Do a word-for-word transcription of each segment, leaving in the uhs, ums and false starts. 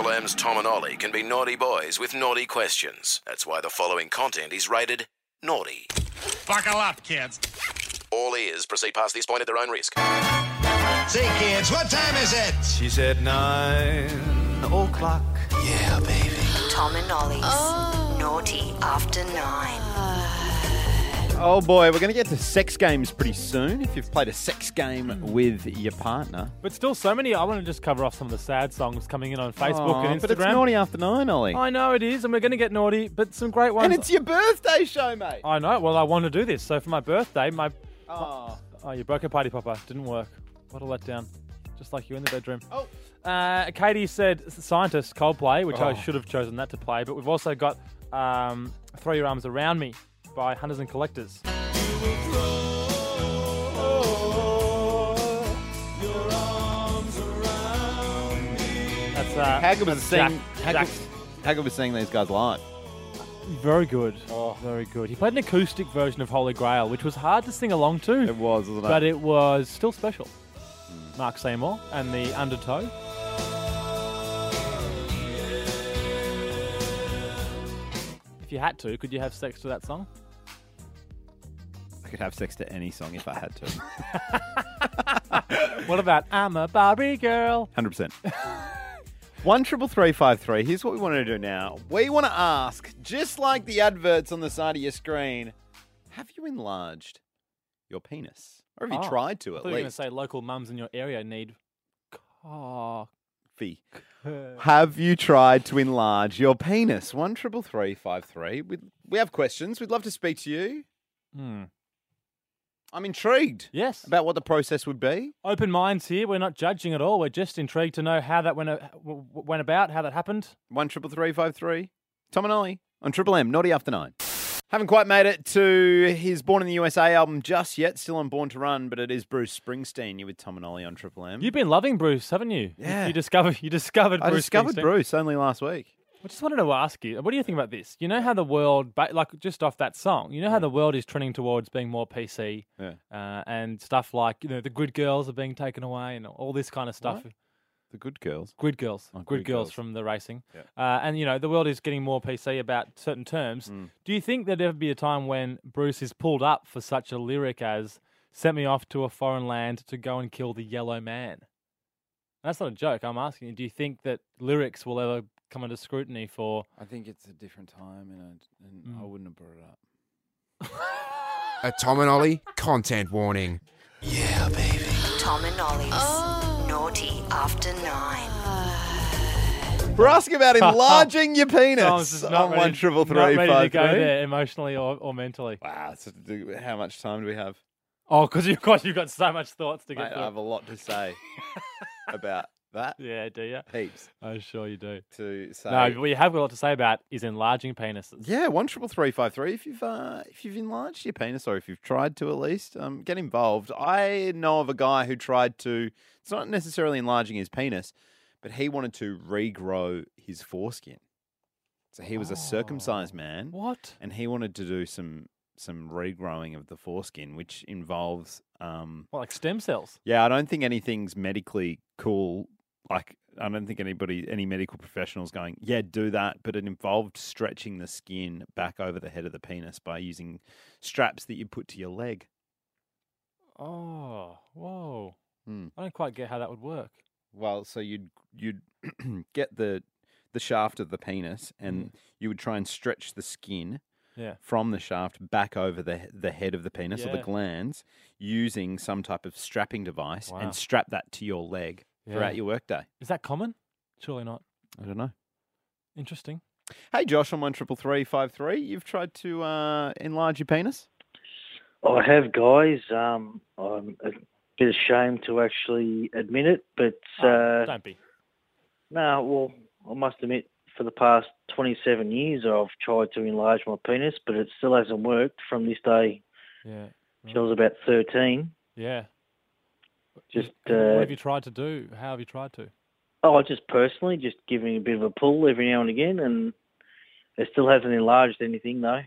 Triple M's Tom and Ollie can be naughty boys with naughty questions. That's why the following content is rated naughty. Buckle up, kids. All ears. Proceed past this point at their own risk. Say, kids, what time is it? She said nine o'clock. Yeah, baby. Tom and Ollie's oh. Naughty After Nine. Oh boy, we're going to get to sex games pretty soon. If you've played a sex game with your partner. But still so many. I want to just cover off some of the sad songs coming in on Facebook Oh, and Instagram. but it's naughty after nine, Ollie. I know it is, and we're going to get naughty, but some great ones. And it's your birthday show, mate. I know. Well, I want to do this. So for my birthday, my... Oh. Oh, you broke a party popper. Didn't work. What a letdown. Just like you in the bedroom. Oh. Uh, Katie said Scientist, Coldplay, which Oh. I should have chosen that to play. But we've also got um, Throw Your Arms Around Me by Hunters and Collectors. That's uh, How good was that's seeing, Jack, how, Jack. good, how good was seeing these guys live? Very good. Oh. Very good. He played an acoustic version of Holy Grail, which was hard to sing along to. It was, wasn't it? But it was still special. Mm. Mark Seymour and the Undertow. If you had to, could you have sex to that song? I could have sex to any song if I had to. What about I'm a Barbie girl? one hundred percent. One triple three five three. Here's what we want to do now. We want to ask, just like the adverts on the side of your screen, have you enlarged your penis? Or have you Oh, tried to I at thought you were going to least? say local mums in your area need cock. Fee. Have you tried to enlarge your penis? One triple three five three. We we have questions. We'd love to speak to you. Hmm. I'm intrigued. Yes. About what the process would be. Open minds here. We're not judging at all. We're just intrigued to know how that went, uh, w- w- went about, how that happened. One triple three five three. Tom and Ollie on Triple M. Naughty After Nine. Haven't quite made it to his Born in the U S A album just yet. Still on Born to Run, but it is Bruce Springsteen. You with Tom and Ollie on Triple M. You've been loving Bruce, haven't you? Yeah. You discovered. You discovered. I Bruce discovered Springsteen. Bruce only last week. I just wanted to ask you, what do you think about this? You know how the world, ba- like just off that song, you know how the world is trending towards being more P C, Yeah. uh, and stuff like, you know, the Grid Girls are being taken away and all this kind of stuff. What? The good girls. Grid Girls, Oh, Grid Grid Girls Girls. from the racing, Yeah. uh, and you know the world is getting more P C about certain terms. Mm. Do you think there'd ever be a time when Bruce is pulled up for such a lyric as "Sent me off to a foreign land to go and kill the yellow man"? That's not a joke. I'm asking you. Do you think that lyrics will ever come under scrutiny for? I think it's a different time, and, I, and Mm. I wouldn't have brought it up. A Tom and Ollie content warning. Yeah, baby. Tom and Ollie's Naughty After Nine. We're asking about enlarging your penis Tom's just not on ready- one triple not three ready to five go three. there emotionally or, or mentally. Wow, so do- how much time do we have? Oh, because you've got you've got so much thoughts to Mate, get I through. have a lot to say about that. Yeah, do you? Heaps I'm sure you do. to say. No, what you have got a lot to say about is enlarging penises. Yeah, one triple three five three. If you've uh, if you've enlarged your penis, or if you've tried to at least, um, get involved. I know of a guy who tried to. It's not necessarily enlarging his penis, but he wanted to regrow his foreskin. So he was a circumcised man, What? and he wanted to do some some regrowing of the foreskin, which involves. Um, Well, like stem cells. yeah, I don't think anything's medically cool. Like, I don't think anybody, any medical professionals going, yeah, do that. But it involved stretching the skin back over the head of the penis by using straps that you put to your leg. Oh, whoa. Hmm. I don't quite get how that would work. Well, so you'd you'd get the the shaft of the penis, and you would try and stretch the skin Yeah. from the shaft back over the the head of the penis or the Yeah. glands using some type of strapping device, Wow. and strap that to your leg throughout Yeah. your workday. Is that common? Surely not. I don't know. Interesting. Hey, Josh, on one triple three five three, you've tried to uh, enlarge your penis. I have, guys. Um, I'm a bit ashamed to actually admit it, but Oh, uh, don't be. no, well, I must admit, for the past twenty-seven years, I've tried to enlarge my penis, but it still hasn't worked from this day Yeah. till I was about thirteen. Yeah. Just, what uh, have you tried to do? How have you tried to? oh, just personally, just giving a bit of a pull every now and again, and it still hasn't enlarged anything, though.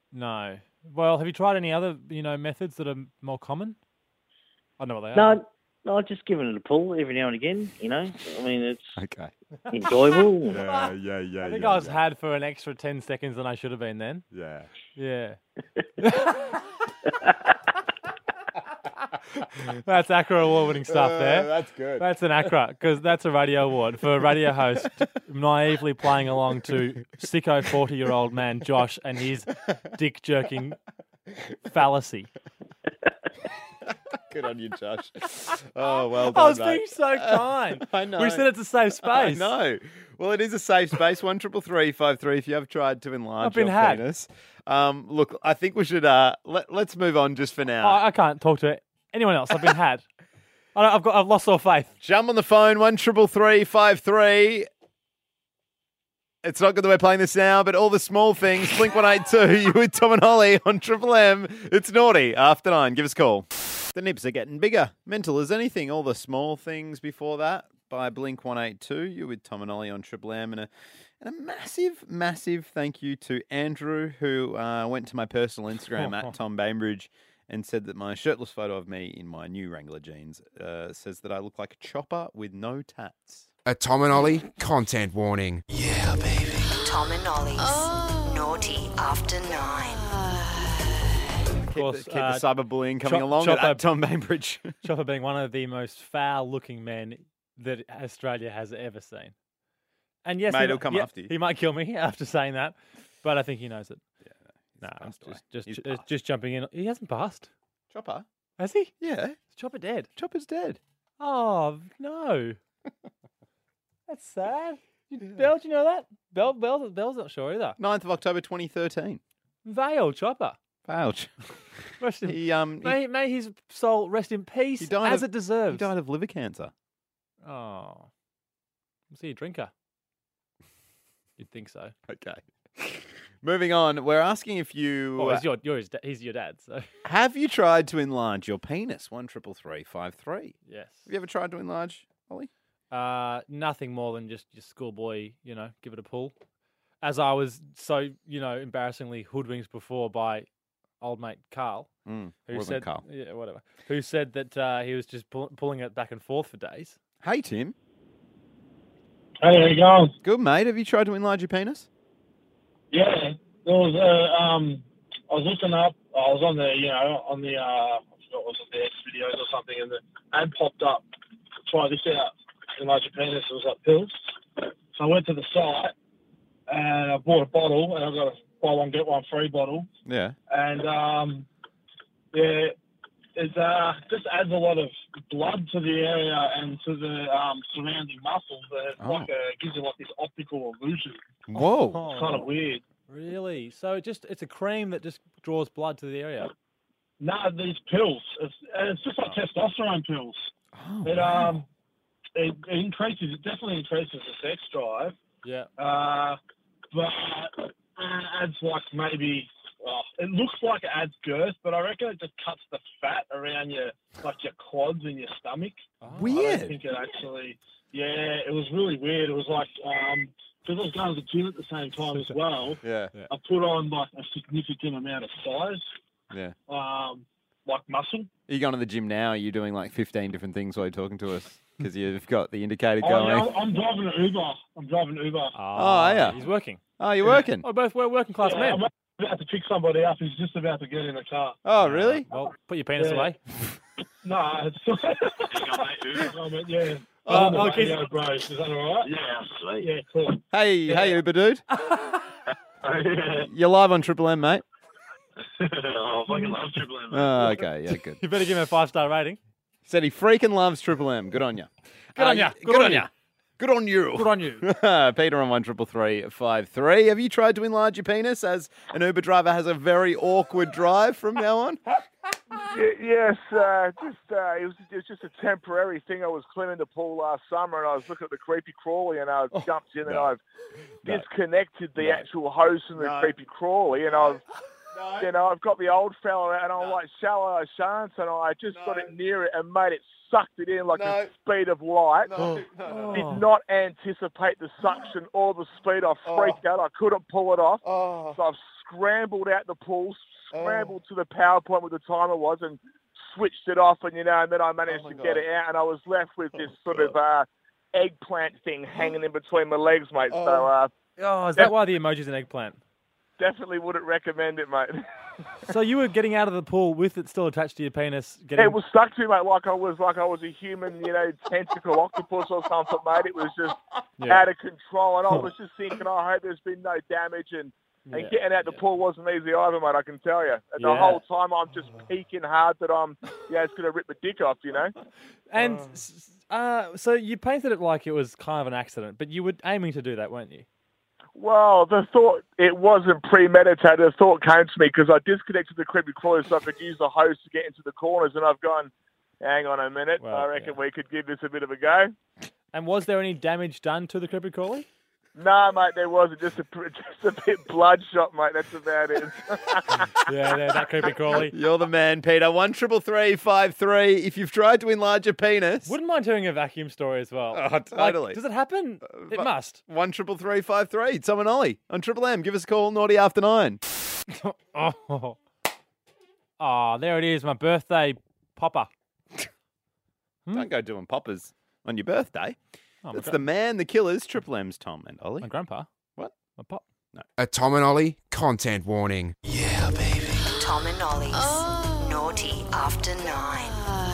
No. Well, have you tried any other, you know, methods that are more common? I don't know what they are. No, No, just giving it a pull every now and again, you know. I mean, it's Okay. enjoyable. Yeah, yeah, yeah. I think yeah, I was yeah. had for an extra ten seconds than I should have been then. Yeah. Yeah. That's ACRA award-winning stuff there. Uh, that's good. That's an ACRA, because that's a radio award for a radio host naively playing along to sicko forty-year-old man Josh and his dick-jerking fallacy. Good on you, Josh. Oh, well I done, was being mate. so kind. I know. We said it's a safe I space. know. Well, it is a safe space. One triple three five three. If you have tried to enlarge I've been your had. penis, um, look, I think we should uh, let let's move on just for now. I, I can't talk to anyone else. I've been had. I don't, I've got. I've lost all faith. Jump on the phone. One triple three five three. It's not good that we're playing this now, but all the small things. Blink one eight two. You with Tom and Holly on Triple M. It's naughty after nine. Give us a call. The nips are getting bigger. Mental as anything. All the small things before that by Blink one eight two. You with Tom and Holly on Triple M. And a, and a massive, massive thank you to Andrew, who uh, went to my personal Instagram at Tom Bainbridge and said that my shirtless photo of me in my new Wrangler jeans uh, says that I look like a chopper with no tats. A Tom and Ollie content warning. Tom and Ollie's Naughty After Nine. Keep, course, the, keep uh, the cyberbullying coming Chop- along Chopper- at Tom Bainbridge. Chopper being one of the most foul-looking men that Australia has ever seen. And yes, Mate, he, he'll might- come yeah, after you. He might kill me after saying that, but I think he knows it. Yeah, No, he's passed away. just just He's just, passed. just jumping in. He hasn't passed, Chopper? has he? Yeah. Is Chopper dead? Chopper's dead. Oh no, that's sad. You, Bell, do you know that? Bell, Bell, Bell's not sure either. ninth of October twenty thirteen. Vale Chopper. Ouch. Rest in, He um he, may, may his soul rest in peace, he died as of- it deserves. he died of liver cancer. Oh, was he a drinker? You'd think so. Okay. Moving on, we're asking if you Oh, uh, he's your, you're his, da- he's your dad, so have you tried to enlarge your penis? One triple three five three. yes. Have you ever tried to enlarge, Ollie? Uh, nothing more than just your schoolboy, you know, give it a pull. As I was so, you know, embarrassingly hoodwinked before by old mate Carl, Mm, who wasn't said, Carl. yeah, whatever, who said that uh, he was just pull, pulling it back and forth for days. Hey Tim. Hey, how you going? Good mate. Have you tried to enlarge your penis? Yeah, there was a, um, I was looking up, I was on the, you know, on the, uh, I forgot what was it, the X videos or something, and the ad popped up, try this out, enlarge your penis, it was like pills. So I went to the site, and I bought a bottle, and I got a buy one, get one free bottle, Yeah. and, um, yeah, it uh, just adds a lot of blood to the area and to the um, surrounding muscles. And it's Oh. like a, it gives you like this optical illusion. Whoa. Oh, It's kind of weird. really? So it just it's a cream that just draws blood to the area. No, these pills. It's, it's just like testosterone pills. Oh, It wow. um, it, it increases. It definitely increases the sex drive. Yeah. Uh, but it adds like maybe. Oh, it looks like it adds girth, but I reckon it just cuts the fat around your like your quads and your stomach. I Weird. don't think it actually. Yeah, it was really weird. It was like um, because I was going to the gym at the same time as well. Yeah. I put on like a significant amount of size. Yeah. Um, like muscle. Are you going to the gym now? Are you doing like fifteen different things while you're talking to us? Because you've got the indicator Oh, going. yeah, I'm- I'm driving an Uber. I'm driving an Uber. Oh, yeah. He's working. Oh, you're working. Oh, both we're working class Yeah, men. I'm about to pick somebody up. He's just about to get in the car. Oh, really? Well, put your penis Yeah. away. No, it's I mean, yeah. Oh, I'm on the okay. radio, bro. Is that all right? Yeah, sweet. Yeah, cool. Hey, hey, Uber dude. You're live on Triple M, mate. Oh, I fucking love Triple M. Oh, okay. Yeah, good. You better give him a five star rating. Said he freaking loves Triple M. Good on you. Good on ya. Good on ya. Good on you. Good on you. Peter on one triple three five three. Have you tried to enlarge your penis as an Uber driver has a very awkward drive from now on? Y- Yes, uh, just uh, it was it was just a temporary thing. I was cleaning the pool last summer, and I was looking at the creepy crawly, and I jumped in, and no. I've No. disconnected the No. actual hose from the No. creepy crawly, and I've you know I've got the old fella out, and I'm like shallow I shan't, and I just got it near it and made it sucked it in like No. the speed of light. No, Oh. Did not anticipate the suction or the speed. I freaked out. I couldn't pull it off. Oh. So I've scrambled out the pool, scrambled to the power point where the timer was, and switched it off, and you know, and then I managed Oh, to my get God. it out, and I was left with this sort of uh, eggplant thing hanging in between my legs, mate. So uh, Oh, is that why the emoji's an eggplant? definitely wouldn't recommend it, mate. So you were getting out of the pool with it still attached to your penis. Getting... It was stuck to me, mate, like I was like I was a human, you know, tentacle octopus or something, mate. It was just Yeah. out of control, and I was just thinking, oh, I hope there's been no damage, and, and Yeah, getting out the pool wasn't easy either, mate. I can tell you. And the Yeah. whole time I'm just peeking hard that I'm, yeah, it's gonna rip my dick off, you know. And s- uh, so you painted it like it was kind of an accident, but you were aiming to do that, weren't you? Well, the thought, it wasn't premeditated. The thought came to me because I disconnected the creepy crawler so I could use the hose to get into the corners, and I've gone, hang on a minute, Well, I reckon we could give this a bit of a go. And was there any damage done to the creepy crawly? No, mate, there wasn't. Just a, just a bit bloodshot, mate. That's about it. Yeah, there, that creepy crawly. You're the man, Peter. One triple three five three. If you've tried to enlarge your penis, Wouldn't mind hearing a vacuum story as well. Oh, Like, totally. does it happen? It but- must. one triple three five three. Tom and Ollie on Triple M. Give us a call. Naughty after nine. Oh. oh, there it is, my birthday popper. Hmm? Don't go doing poppers on your birthday. Oh, my, It's gra- the man, the killers. Triple M's Tom and Ollie. my grandpa. What? My pop. A Tom and Ollie content warning. Tom and Ollie's Naughty After Nine.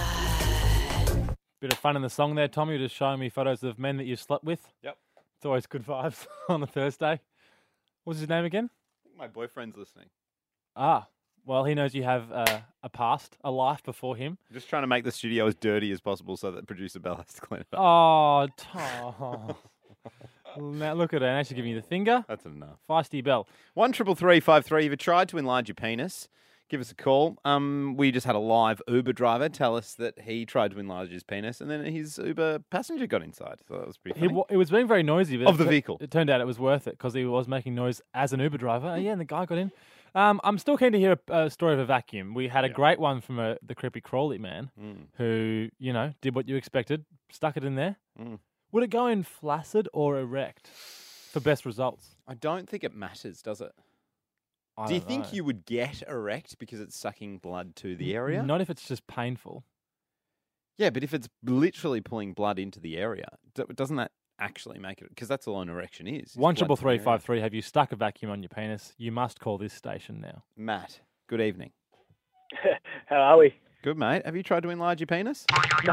Bit of fun in the song there, Tommy. You're just showing me photos of men that you've slept with. Yep. It's always good vibes on a Thursday. What's his name again? My boyfriend's listening. Ah, well, he knows you have uh, a past, a life before him. I'm just trying to make the studio as dirty as possible so that producer Bell has to clean it up. Oh, Tom. Now look at her. Now she's giving you the finger. That's enough. Feisty Bell. One triple three five three. If you tried to enlarge your penis, give us a call. Um, we just had a live Uber driver tell us that he tried to enlarge his penis, and then his Uber passenger got inside. So that was pretty He, funny. wa- it was being very noisy. But Of it the tu- vehicle. It turned out it was worth it because he was making noise as an Uber driver. Uh, yeah, and the guy got in. Um, I'm still keen to hear a, a story of a vacuum. We had a great one from a, the creepy crawly man Mm. who, you know, did what you expected, stuck it in there. Mm. Would it go in flaccid or erect for best results? I don't think it matters, does it? I Do you don't think know. you would get erect because it's sucking blood to the area? Not if it's just painful. Yeah, but if it's literally pulling blood into the area, d- doesn't that actually make it? Because that's all an erection is. is One blood triple to the three area. five three. Have you stuck a vacuum on your penis? You must call this station now. Matt, good evening. How are we? Good, mate. Have you tried to enlarge your penis? No,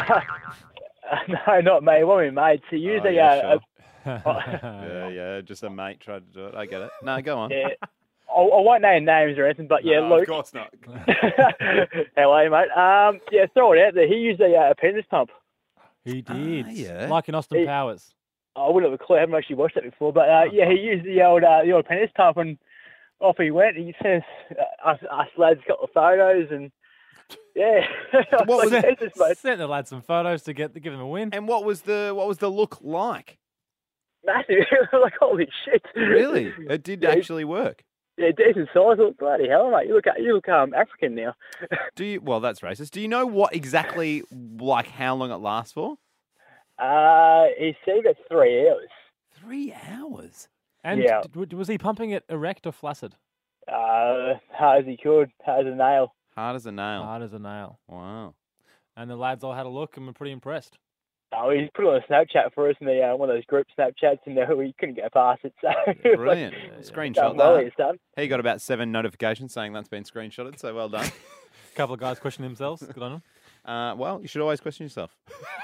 no, not me. One of my mates. He used Oh, a, yeah, uh, sure. yeah, yeah, just a mate tried to do it. I get it. No, go on. a, yeah. I, I won't name names or anything, but yeah, No, Luke. Of course not. How are you, mate? Um, yeah, throw it out there. He used a, uh, a penis pump. He did. Ah, yeah. Like in Austin He- Powers. I wouldn't have a clue. I haven't actually watched that before, but uh, yeah, he used the old uh, the old penis pump, and off he went. He says, uh, "Us, us lads got the photos, and yeah." What was Like, it? Jesus, mate. Sent the lads some photos to get to give them a win. And what was the what was the look like? Massive. Like, holy shit. Really, it did Yeah, he- actually work. Yeah, decent size. Look, bloody hell, mate. You look, you look um, African now. Do you? Well, that's racist. Do you know what exactly, like, how long it lasts for? Uh, he said it's three hours. Three hours. And Yeah. d- w- was he pumping it erect or flaccid? Uh, hard as he could, hard as a nail. Hard as a nail. Hard as a nail. Wow. And the lads all had a look and were pretty impressed. Oh, he put it on a Snapchat for us in the uh, one of those group Snapchats, and uh, we couldn't get past it. So Brilliant. like, Screenshot done well, it's that. done. He got about seven notifications saying that's been screenshotted, so well done. A couple of guys questioning themselves. Good on them. Uh, well, you should always question yourself.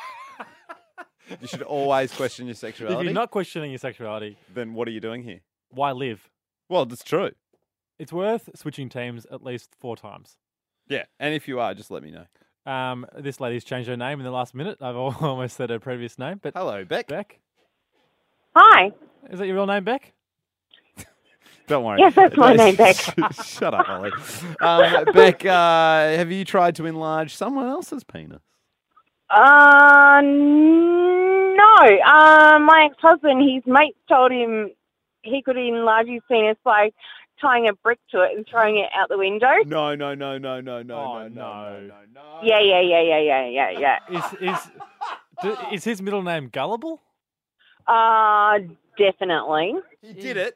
You should always question your If sexuality. you're not questioning your sexuality, then what are you doing here? why live? Well, that's true. It's worth switching teams at least four times. Yeah, and if you are, just let me know. Um, this lady's changed her name in the last minute. I've al- almost said her previous name, but Hello, Beck. Beck. Hi. Is that your real name, Beck? Don't worry. Yes, that's my name, Beck. Shut up, Ollie. Um, Beck, uh, have you tried to enlarge someone else's penis? Uh, no. Uh, my ex-husband, his mates told him he could enlarge his penis by tying a brick to it and throwing it out the window. No, no, no, no, no, no, Oh, no, no, no, no. Yeah, yeah, yeah, yeah, yeah, yeah, yeah. Is is d- is his middle name Gullible? Uh, definitely. He did it.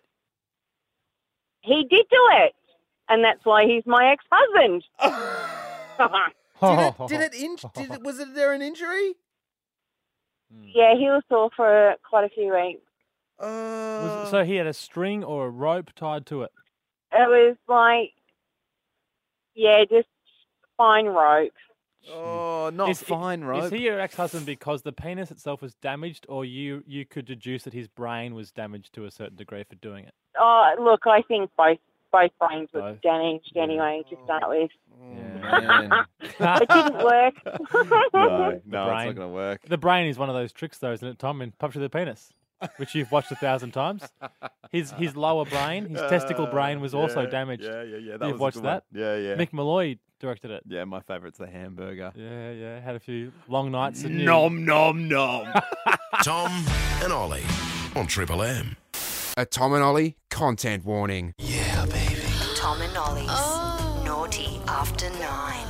He did do it. And that's why he's my ex-husband. Did it? Did it? In, did it? Was it there an injury? Yeah, he was sore for quite a few weeks. Was it- so he had a string or a rope tied to it. It was like, yeah, just fine rope. Oh, not Is- fine rope. Is he your ex-husband because the penis itself was damaged, or you you could deduce that his brain was damaged to a certain degree for doing it? Oh, look, I think both both brains were Both? damaged anyway to start with. Man. It didn't work. No, The no, it's not going to work. The brain is one of those tricks, though, isn't it, Tom? In Puppetry the Penis, which you've watched a thousand times. His his lower brain, his testicle brain, was also Yeah, damaged. Yeah, yeah, yeah. That You've was a watched good one. that? Yeah, yeah. Mick Malloy directed it. Yeah, my favourite's the hamburger. Yeah, yeah. Had a few long nights. And Nom, nom, nom. Tom and Ollie on Triple M. A Tom and Ollie content warning. Yeah, baby. Tom and Ollie's Naughty After Nine.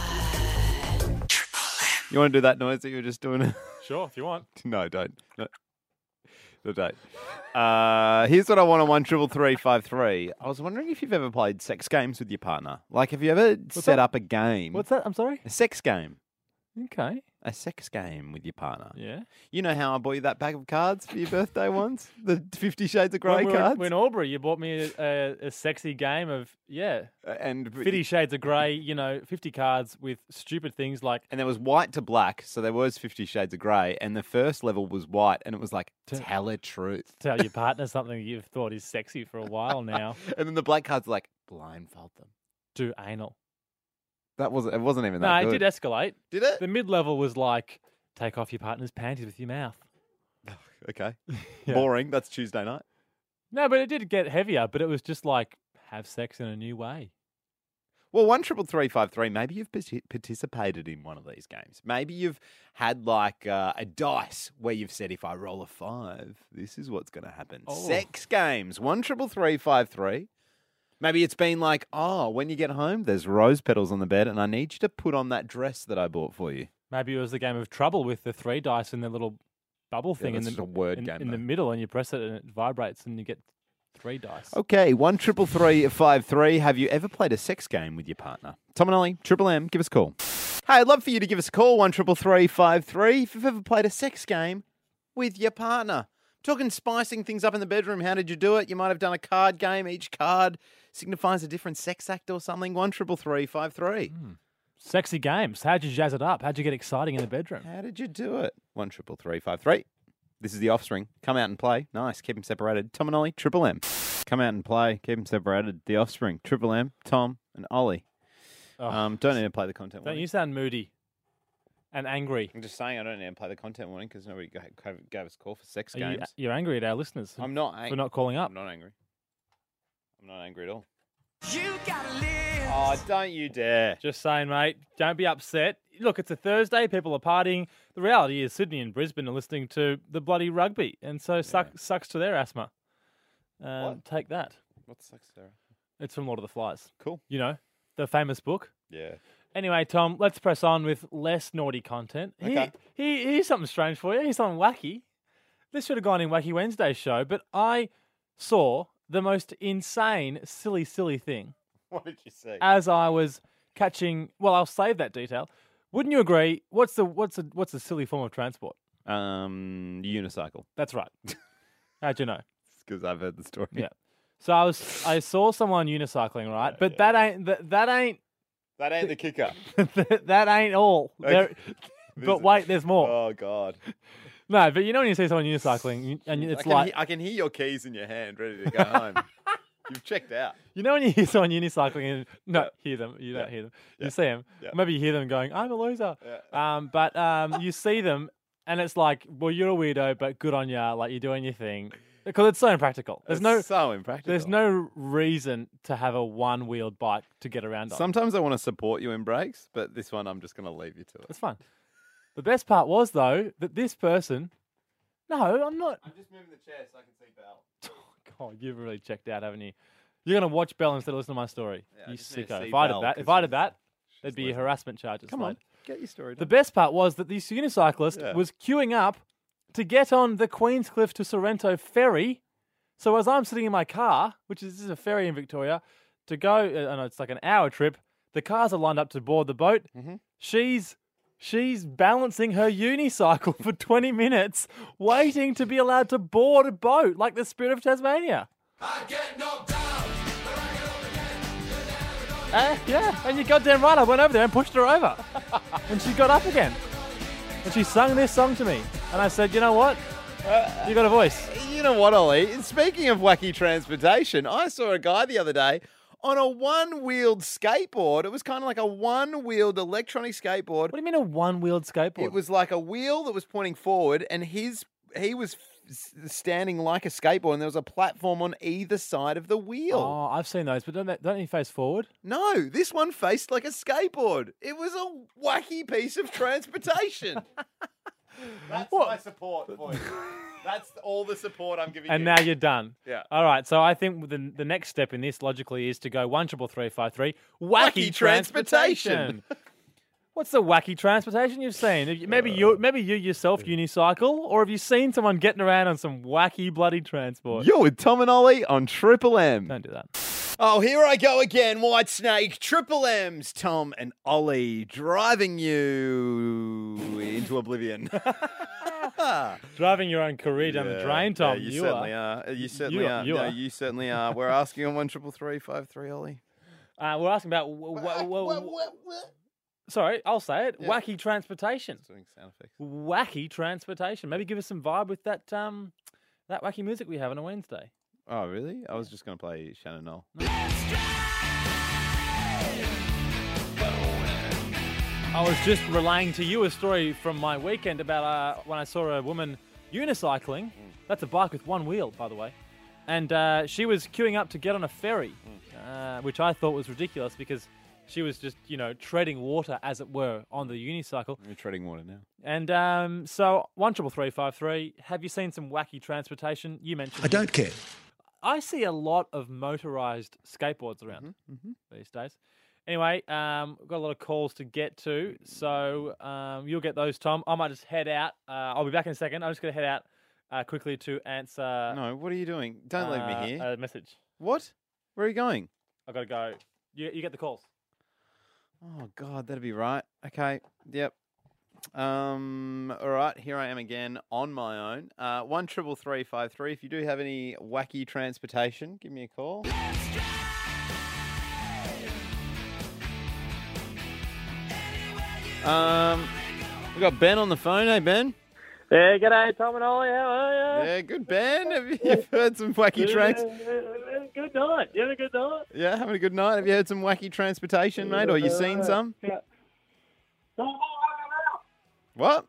You want to do that noise that you were just doing? Sure, if you want. No, don't. No, no don't. Uh, here's what I want on one triple three five three. I was wondering if you've ever played sex games with your partner. Like, have you ever set that? up a game? What's that? I'm sorry. A sex game. Okay. A sex game with your partner. Yeah. You know how I bought you that bag of cards for your birthday once? The Fifty Shades of Grey When we were cards? in Albury, you bought me a, a, a sexy game of, yeah, and Fifty Shades of Grey, you know, fifty cards with stupid things like... And there was white to black, so there was Fifty Shades of Grey, and the first level was white, and it was like, tell a truth. Tell your partner something you've thought is sexy for a while now. And then the black cards were like, blindfold them. Do anal. That wasn't, it wasn't even No, that it good. did escalate. Did it? The mid-level was like, take off your partner's panties with your mouth. Okay. Yeah. Boring. That's Tuesday night. No, but it did get heavier, but it was just like, have sex in a new way. Well, one triple three five three. Maybe you've parti- participated in one of these games. Maybe you've had like uh, a dice where you've said, if I roll a five, this is what's going to happen. Oh. Sex games. One triple three five three. Maybe it's been like, oh, when you get home, there's rose petals on the bed, and I need you to put on that dress that I bought for you. Maybe it was the game of Trouble with the three dice and the little bubble thing that's in the just a word in, game, in the though. middle, and you press it and it vibrates, and you get three dice. Okay, one triple three five three. Have you ever played a sex game with your partner? Tom and Ollie, Triple M, give us a call. Hey, I'd love for you to give us a call. One triple three five three. If you've ever played a sex game with your partner, talking spicing things up in the bedroom. How did you do it? You might have done a card game. Each card signifies a different sex act or something. One triple three five three. Sexy games. How'd you jazz it up? How'd you get exciting in the bedroom? How did you do it? One triple three five three. This is the Offspring. Come out and play. Nice. Keep them separated. Tom and Ollie, Triple M. Come out and play. Keep them separated. The Offspring. Triple M, Tom and Ollie. Oh, Um, don't need to play the content Don't warning. you sound moody and angry? I'm just saying I don't need to play the content warning because nobody ga- ga- gave us a call for sex Are you, games. you're angry at our listeners. I'm not angry. for not calling up. I'm not angry. I'm not angry at all. You gotta live. Oh, don't you dare. Just saying, mate. Don't be upset. Look, it's a Thursday. People are partying. The reality is Sydney and Brisbane are listening to the bloody rugby, and so suck, sucks to their asthma. Um, What? Take that. What sucks, Sarah? It's from Lord of the Flies. Cool. You know, the famous book. Yeah. Anyway, Tom, let's press on with less naughty content. Okay. Here, here, here's something strange for you. Here's something wacky. This should have gone in Wacky Wednesday's show, but I saw the most insane, silly, silly thing What did you see? as I was catching. Well, I'll save that detail. Wouldn't you agree? What's the what's the what's the silly form of transport? Um, unicycle. That's right. How'd you know? Because I've heard the story. Yeah. So I was I saw someone unicycling, right? But that ain't that, that ain't That ain't the kicker. that, that ain't all. There, but wait, there's more. Oh, God. No, but you know when you see someone unicycling, you- and I it's can, like he- I can hear your keys in your hand, ready to go home. You've checked out. you know when you hear someone unicycling and no hear them, you don't Yeah. hear them, Yeah. you see them. Yeah. Maybe you hear them going, "I'm a loser," Yeah. um, but um, you see them, and it's like, well, you're a weirdo, but good on ya, like you're doing your thing. Because it's so impractical. There's It's no so impractical. There's no reason to have a one-wheeled bike to get around on. Sometimes I want to support you in breaks, but this one I'm just going to leave you to it. That's fine. The best part was though that this person. No, I'm not. I'm just moving the chair so I can see Belle. God, you've really checked out, haven't you? You're gonna watch Bell instead of listen to my story. Yeah, I you just need to sicko. see If I did Belle, that, if 'cause I did she's- that, she's there'd be listening. harassment charges. Come mate. on, get your story The done. best part was that this unicyclist Yeah. was queuing up to get on the Queenscliff to Sorrento ferry. So as I'm sitting in my car, which is, this is a ferry in Victoria, to go, uh, I know it's like an hour trip, The cars are lined up to board the boat. Mm-hmm. She's she's balancing her unicycle for twenty minutes, waiting to be allowed to board a boat like the Spirit of Tasmania. I get knocked down. Uh, yeah, and you're goddamn right. I went over there and pushed her over. And she got up again. And she sung this song to me. And I said, you know what? You got a voice. You know what, Ollie? Speaking of wacky transportation, I saw a guy the other day on a one-wheeled skateboard. It was kind of like a one-wheeled electronic skateboard. What do you mean a one-wheeled skateboard? It was like a wheel that was pointing forward, and his he was f- standing like a skateboard, and there was a platform on either side of the wheel. Oh, I've seen those, but don't they, don't they face forward? No, this one faced like a skateboard. It was a wacky piece of transportation. That's my support for you. That's all the support I'm giving And you. now you're done. Yeah. All right. So I think the the next step in this logically is to go one triple three five three wacky, Wacky transportation. transportation. What's the wacky transportation you've seen? Have you- Maybe you maybe you yourself unicycle, or have you seen someone getting around on some wacky bloody transport? You're with Tom and Ollie on Triple M. Don't do that. Oh, here I go again, White Snake, Triple M's, Tom and Ollie, driving you into oblivion. Driving your own career down the drain, Tom. Yeah, you, you certainly are. are. You certainly You are. are, you no, are. you certainly are. We're asking on one triple three five three, Ollie. Uh, we're asking about. W- w- w- sorry, I'll say it. Yeah. Wacky transportation. Doing sound effects. Wacky transportation. Maybe give us some vibe with that um that wacky music we have on a Wednesday. Oh, really? I was just going to play Shannon Knoll. I was just relaying to you a story from my weekend about uh, when I saw a woman unicycling. That's a bike with one wheel, by the way. And uh, she was queuing up to get on a ferry, uh, which I thought was ridiculous because she was just, you know, treading water, as it were, on the unicycle. You're treading water now. And um, so, one triple three five three. Have you seen some wacky transportation? You mentioned. I don't care. I see a lot of motorised skateboards around Mm-hmm. these days. Anyway, um, we've got a lot of calls to get to, so um, you'll get those, Tom. I might just head out. Uh, I'll be back in a second. I'm just going to head out uh, quickly to answer. No, what are you doing? Don't leave uh, me here. A message. What? Where are you going? I've got to go. You, you get the calls. Oh, God, that'd be right. Okay, yep. Um, all right, here I am again on my own. Uh, one triple three five three. If you do have any wacky transportation, give me a call. Um, we got Ben on the phone. Hey, Ben. Yeah, g'day, Tom and Ollie. How are you? Yeah, good, Ben. Have you you've heard some wacky trans? Good night. You had a good night? Yeah, having a good night. Have you heard some wacky transportation, mate, or you seen some? Yeah. What?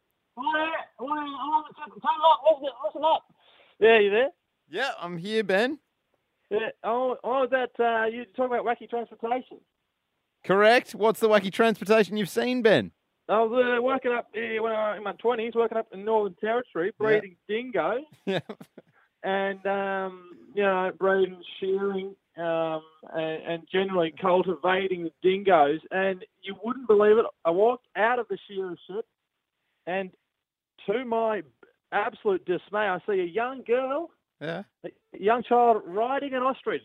Listen up. Yeah, you there? Yeah, I'm here, Ben. Yeah. Oh, I was at, uh, you talking about wacky transportation. Correct. What's the wacky transportation you've seen, Ben? I was uh, working up uh, when I was in my twenties, working up in Northern Territory, breeding dingoes. Yeah. And, um, you know, breeding, shearing, um, and, and generally cultivating the dingoes. And you wouldn't believe it, I walked out of the shearership, and to my absolute dismay, I see a young girl, Yeah. a young child, riding an ostrich.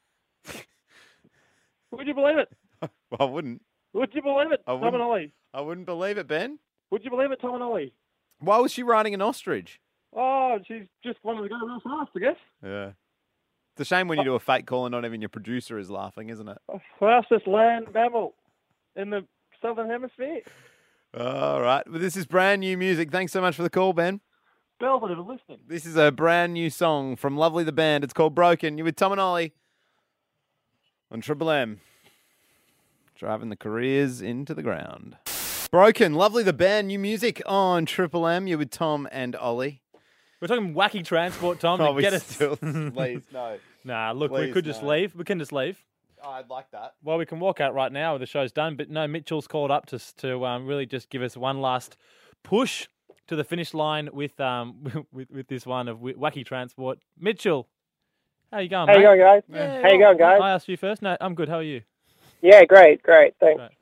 Would you believe it? Well, I wouldn't. Would you believe it, I Tom wouldn't. and Ollie? I wouldn't believe it, Ben. Would you believe it, Tom and Ollie? Why was she riding an ostrich? Oh, she's just wanted to go real fast, I guess. Yeah. It's a shame when you do a fake call and not even your producer is laughing, isn't it? Fastest land mammal in the Southern Hemisphere. All right. Well, this is brand new music. Thanks so much for the call, Ben. Belvedere listening. This is a brand new song from Lovely the Band. It's called Broken. You're with Tom and Ollie on Triple M. Driving the careers into the ground. Broken, Lovely the Band, new music on Triple M. You're with Tom and Ollie. We're talking wacky transport, Tom. Oh, to we get us. still- please, no. Nah, look, we Please, could just no. leave. We can just leave. Oh, I'd like that. Well, we can walk out right now. The show's done. But no, Mitchell's called up to to um, really just give us one last push to the finish line with um with with this one of wi- wacky transport. Mitchell, how you going? How you mate? going, guys? Yeah, How you going, guys? I asked you first. No, I'm good. How are you? Yeah, great, great, thanks. Right.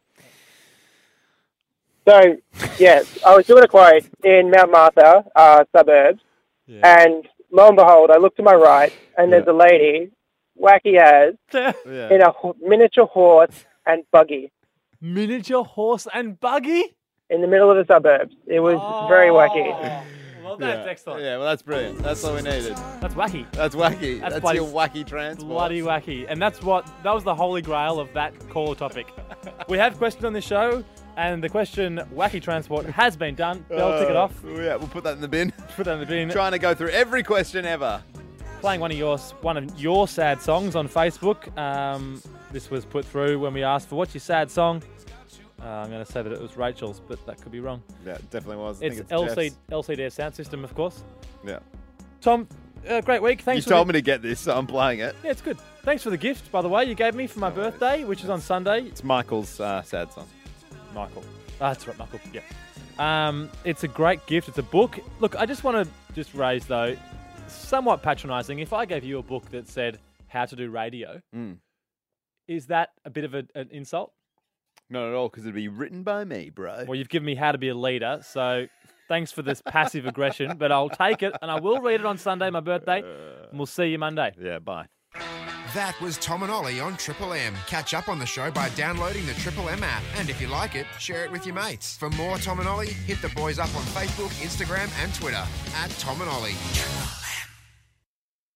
So, yeah, I was doing a quote in Mount Martha uh, suburbs, and lo and behold, I look to my right, and there's a lady, wacky as, Yeah. in a ho- miniature horse and buggy. Miniature horse and buggy? In the middle of the suburbs. It was very wacky. Well, that's yeah. excellent. Yeah, well, that's brilliant. That's all we needed. That's wacky. That's wacky. That's That's, bloody- your wacky transport. Bloody wacky. And that's what, that was the holy grail of that call topic. We have questions on this show, and the question, wacky transport, has been done. Bell, tick it Uh, off. Yeah, we'll put that in the bin. Put that in the bin. Trying to go through every question ever. Playing one of your one of your sad songs on Facebook. Um, this was put through when we asked for what's your sad song. Uh, I'm going to say that it was Rachel's, but that could be wrong. Yeah, it definitely was. I It's, think it's L C, Jeff's. L C D sound system, of course. Yeah. Tom, uh, great week. Thanks You for told the, me to get this, so I'm playing it. Yeah, it's good. Thanks for the gift, by the way, you gave me for my birthday, which is on Sunday. It's Michael's uh, sad song. Michael. Ah, that's right, Michael. Yeah. Um, it's a great gift. It's a book. Look, I just want to just raise, though, somewhat patronising. If I gave you a book that said how to do radio, Mm. is that a bit of a, an insult? Not at all, because it'd be written by me, bro. Well, you've given me how to be a leader, so thanks for this passive aggression, but I'll take it, and I will read it on Sunday, my birthday, and we'll see you Monday. Yeah, bye. That was Tom and Ollie on Triple M. Catch up on the show by downloading the Triple M app. And if you like it, share it with your mates. For more Tom and Ollie, hit the boys up on Facebook, Instagram and Twitter at Tom and Ollie.